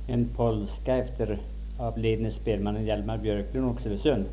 En polska efter avlidne spelmannen Hjalmar Björklund, Oxelösund.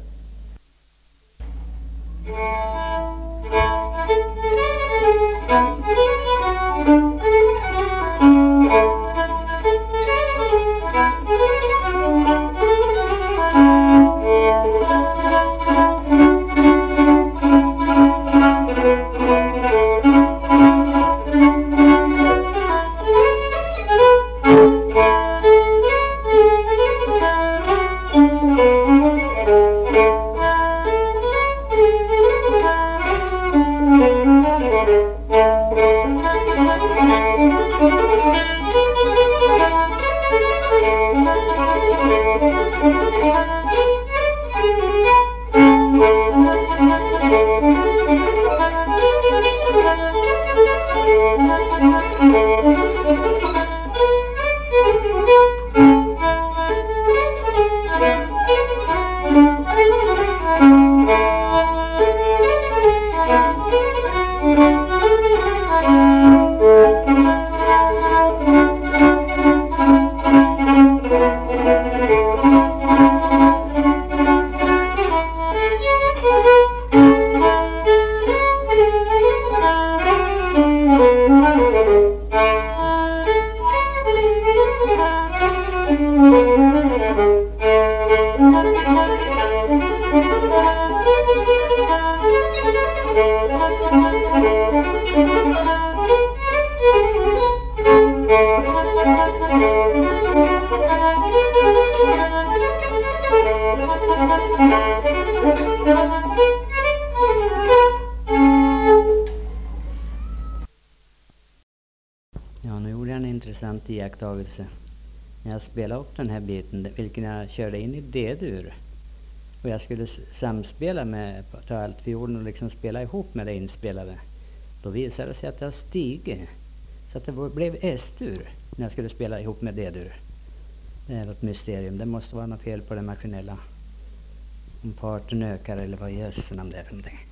Ja, nu gjorde jag en intressant iakttagelse. När jag spelade upp den här biten, vilken jag körde in i D-dur, och jag skulle samspela med, ta altfiolen och liksom spela ihop med det inspelade, då visade det sig att jag stigit. Så att det blev S-dur när jag skulle spela ihop med D-dur. Det är ett mysterium. Det måste vara något fel på det maskinella. Om parten ökar eller vad görs om det är för någonting.